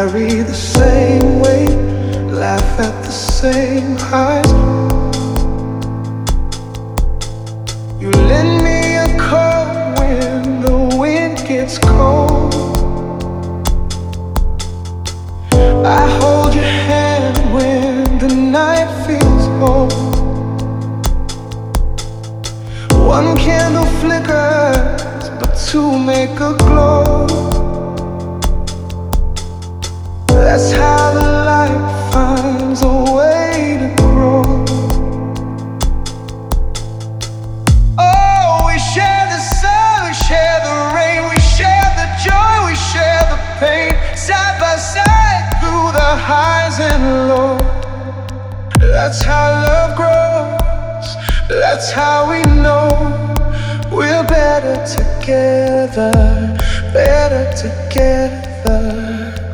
carry the same weight, laugh at the same highs. You lend me a coat when the wind gets cold. I hold your hand when the night feels cold. One candle flickers, but two make a glow. That's how the light finds a way to grow. Oh, we share the sun, we share the rain, we share the joy, we share the pain, side by side through the highs and lows. That's how love grows, that's how we know we're better together, better together.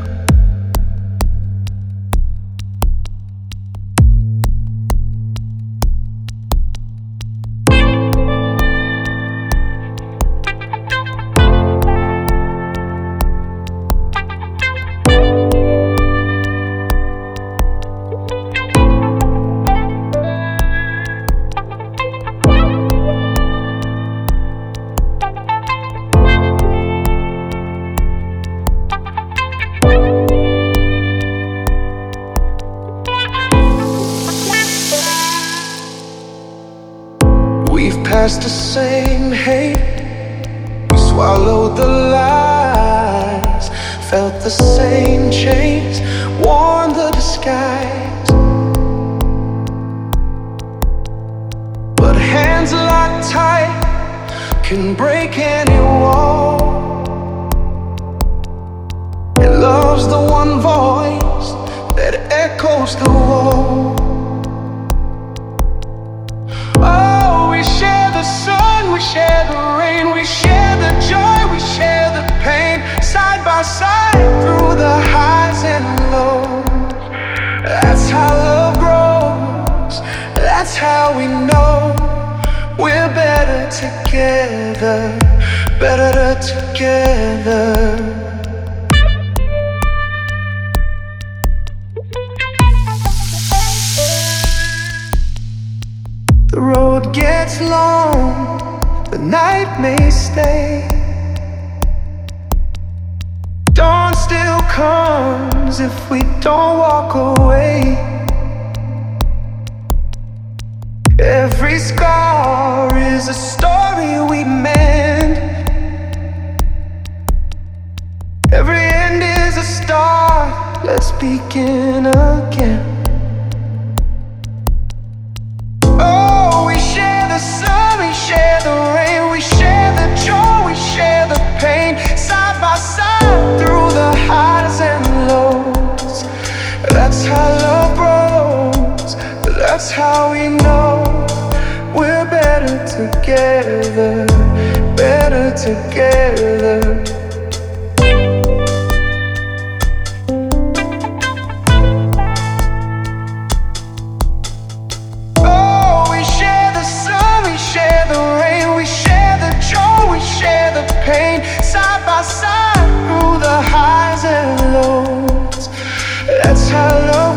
We've passed the same hate, we swallowed the lies, felt the same chains, worn the disguise. But hands locked tight can break any wall. And love's the one voice that echoes the wall. We share the rain, we share the joy, we share the pain, side by side through the highs and lows. That's how love grows, that's how we know we're better together, better together. The road gets long, the night may stay. Dawn still comes if we don't walk away. Every scar is a story we mend. Every end is a start, let's begin again. Share the rain, we share the joy, we share the pain, side by side through the highs and lows. That's how love grows, that's how we know we're better together, better together. Side by side through the highs and lows. That's how love